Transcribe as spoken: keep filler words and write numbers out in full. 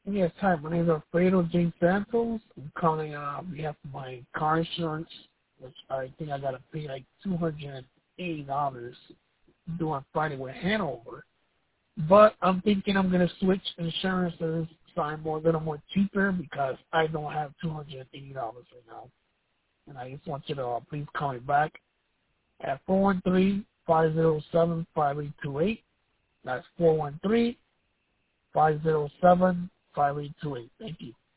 Yes, hi. My name is Alfredo J. Santos. I'm calling on behalf of my car insurance, which I think I got to pay like two hundred eighty dollars due on Friday with Hanover. But I'm thinking I'm going to switch insurances so I'm more, a little more cheaper because I don't have two hundred eighty dollars right now. And I just want you to uh, please call me back at four one three, five zero seven, five eight two eight. That's four one three, five zero seven, five eight two eight. Thank you.